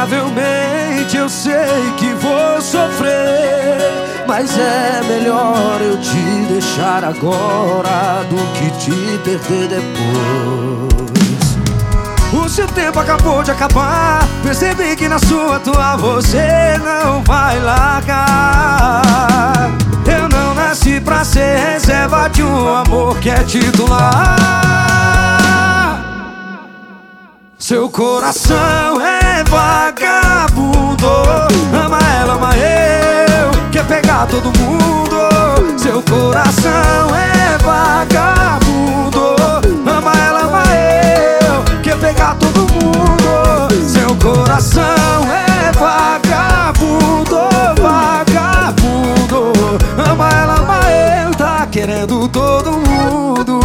Lamentavelmente eu sei que vou sofrer, mas é melhor eu te deixar agora do que te perder depois. O seu tempo acabou de acabar, percebi que na sua atual você não vai largar. Eu não nasci pra ser reserva de um amor que é titular. Seu coração é vagabundo, ama ela, ama eu, quer pegar todo mundo. Seu coração é vagabundo, ama ela, ama eu, quer pegar todo mundo. Seu coração é vagabundo, vagabundo, ama ela, ama eu, tá querendo todo mundo.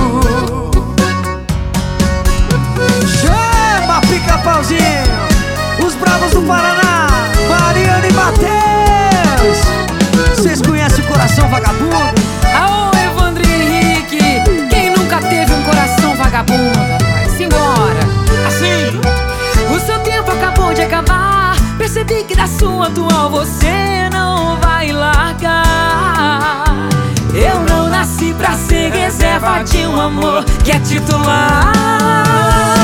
Pica-pauzinho, os bravos do Paraná, Mariana e Matheus. Vocês conhecem o coração vagabundo? Aô, Evandro Henrique, quem nunca teve um coração vagabundo? Simbora, assim. O seu tempo acabou de acabar, percebi que da sua atual você não vai largar. Eu não nasci pra ser reserva de um amor que é titular.